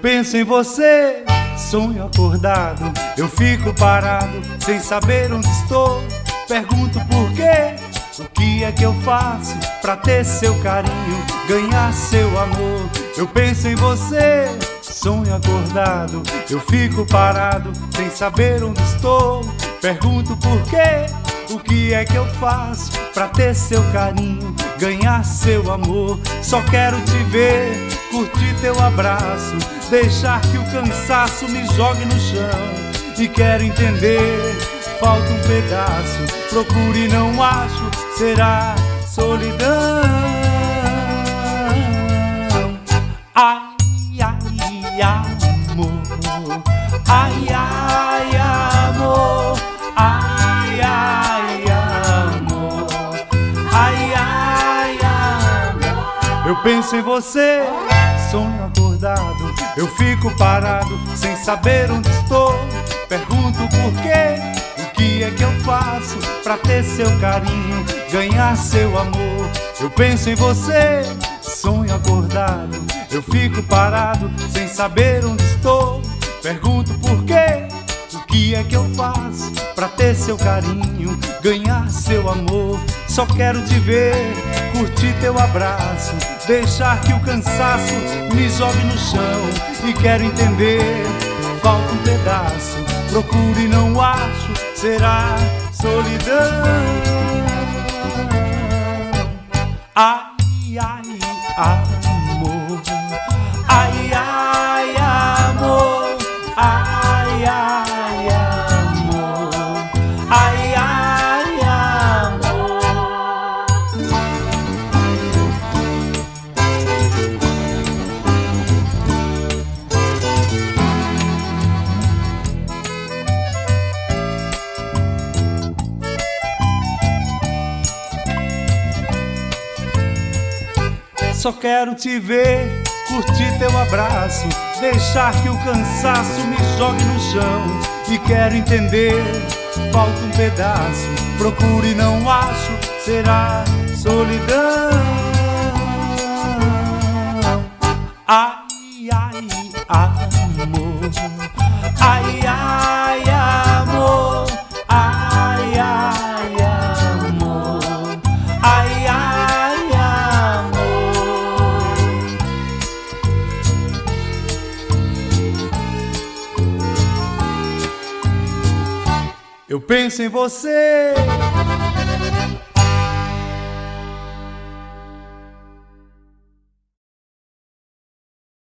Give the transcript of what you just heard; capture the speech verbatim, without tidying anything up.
penso em você, sonho acordado. Eu fico parado, sem saber onde estou. Pergunto por quê, o que é que eu faço pra ter seu carinho, ganhar seu amor. Eu penso em você, sonho acordado. Eu fico parado, sem saber onde estou. Pergunto por quê, o que é que eu faço pra ter seu carinho, ganhar seu amor. Só quero te ver, curtir teu abraço, deixar que o cansaço me jogue no chão. E quero entender, falta um pedaço, procuro e não acho, será solidão. Ai, ai, amor, ai, ai, amor, ai, ai, amor, ai, ai, amor. Eu penso em você, sonho acordado. Eu fico parado, sem saber onde estou. Pergunto por quê, o que é que eu faço pra ter seu carinho, ganhar seu amor. Eu penso em você, sonho acordado. Eu fico parado, sem saber onde estou. Pergunto por quê, o que é que eu faço pra ter seu carinho, ganhar seu amor. Só quero te ver, curtir teu abraço, deixar que o cansaço me jogue no chão. E quero entender, falta um pedaço, procuro e não acho, será solidão. Ai, ai, amor, ai, ai, amor, ai, ai, amor, ai, ai, amor. Só quero te ver, curtir teu abraço, deixar que o cansaço me jogue no chão. E quero entender, falta um pedaço, procuro e não acho, será solidão. Ai, ai, amor, ai, ai, amor, ai, ai, amor, ai, ai, amor. Eu penso em você,